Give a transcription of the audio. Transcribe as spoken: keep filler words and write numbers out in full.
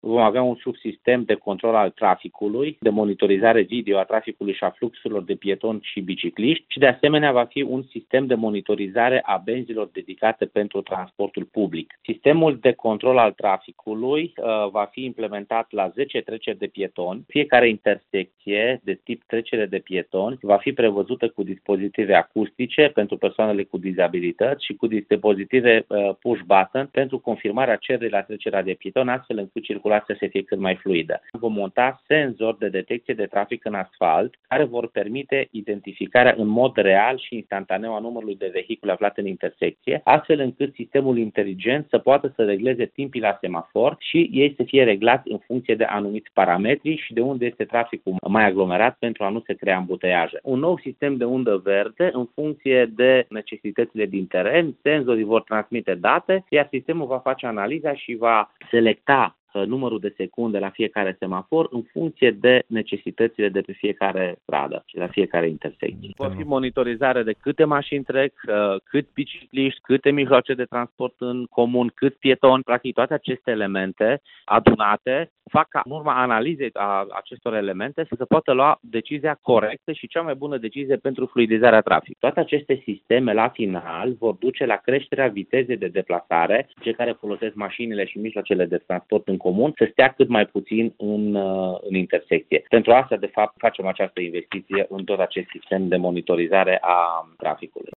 Vom avea un subsistem de control al traficului, de monitorizare video a traficului și a fluxurilor de pietoni și bicicliști și de asemenea va fi un sistem de monitorizare a benzilor dedicate pentru transportul public. Sistemul de control al traficului uh, va fi implementat la zece treceri de pietoni. Fiecare intersecție de tip trecere de pietoni va fi prevăzută cu dispozitive acustice pentru persoanele cu dizabilități și cu dispozitive uh, push button pentru confirmarea cererii la trecerea de pietoni, astfel încât circulația să fie cât mai fluidă. Vom monta senzori de detecție de trafic în asfalt care vor permite identificarea în mod real și instantaneu a numărului de vehicule aflate în intersecție, astfel încât sistemul inteligent să poată să regleze timpii la semafor și ei să fie reglați în funcție de anumiți parametri și de unde este traficul mai aglomerat pentru a nu se crea ambuteiaje. Un nou sistem de undă verde în funcție de necesitățile din teren, senzorii vor transmite date, iar sistemul va face analiza și va selecta numărul de secunde la fiecare semafor în funcție de necesitățile de pe fiecare stradă și la fiecare intersecție. Vor fi monitorizare de câte mașini trec, cât bicicliști, câte mijloace de transport în comun, cât pietoni. Practic toate aceste elemente adunate fac ca în urma analizei a acestor elemente să se poată lua decizia corectă și cea mai bună decizie pentru fluidizarea traficului. Toate aceste sisteme la final vor duce la creșterea vitezei de deplasare. Cei care folosesc mașinile și mijloacele de transport în comun să stea cât mai puțin în, în intersecție. Pentru asta, de fapt, facem această investiție în tot acest sistem de monitorizare a traficului.